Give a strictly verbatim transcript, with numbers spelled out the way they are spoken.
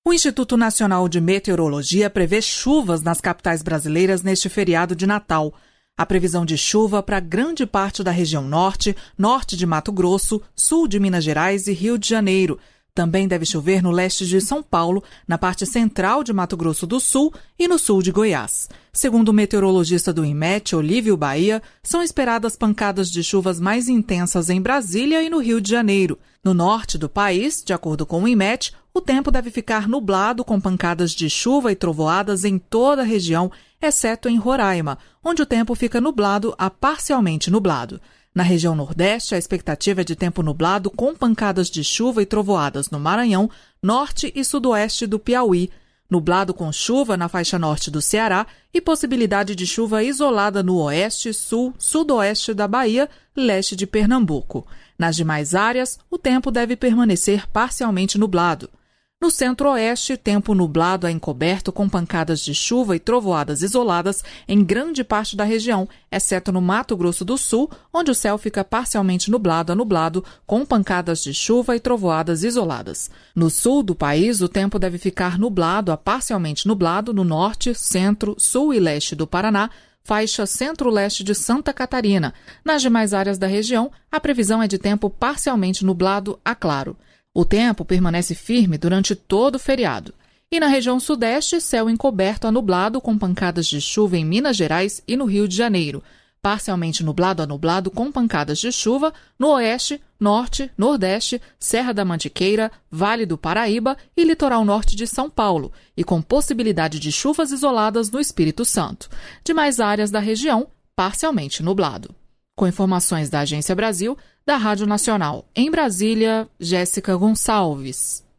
O Instituto Nacional de Meteorologia prevê chuvas nas capitais brasileiras neste feriado de Natal. A previsão de chuva para grande parte da região norte, norte de Mato Grosso, sul de Minas Gerais e Rio de Janeiro. Também deve chover no leste de São Paulo, na parte central de Mato Grosso do Sul e no sul de Goiás. Segundo o meteorologista do INMET, Olívio Bahia, são esperadas pancadas de chuvas mais intensas em Brasília e no Rio de Janeiro. No norte do país, de acordo com o INMET, o tempo deve ficar nublado com pancadas de chuva e trovoadas em toda a região, exceto em Roraima, onde o tempo fica nublado a parcialmente nublado. Na região Nordeste, a expectativa é de tempo nublado com pancadas de chuva e trovoadas no Maranhão, norte e sudoeste do Piauí, nublado com chuva na faixa norte do Ceará e possibilidade de chuva isolada no oeste, sul, sudoeste da Bahia, leste de Pernambuco. Nas demais áreas, o tempo deve permanecer parcialmente nublado. No centro-oeste, tempo nublado a encoberto com pancadas de chuva e trovoadas isoladas em grande parte da região, exceto no Mato Grosso do Sul, onde o céu fica parcialmente nublado a nublado, com pancadas de chuva e trovoadas isoladas. No sul do país, o tempo deve ficar nublado a parcialmente nublado no norte, centro, sul e leste do Paraná, faixa centro-leste de Santa Catarina. Nas demais áreas da região, a previsão é de tempo parcialmente nublado a claro. O tempo permanece firme durante todo o feriado. E na região sudeste, céu encoberto a nublado com pancadas de chuva em Minas Gerais e no Rio de Janeiro. Parcialmente nublado a nublado com pancadas de chuva no oeste, norte, nordeste, Serra da Mantiqueira, Vale do Paraíba e litoral norte de São Paulo, e com possibilidade de chuvas isoladas no Espírito Santo. Demais áreas da região, parcialmente nublado. Com informações da Agência Brasil, da Rádio Nacional. Em Brasília, Jéssica Gonçalves.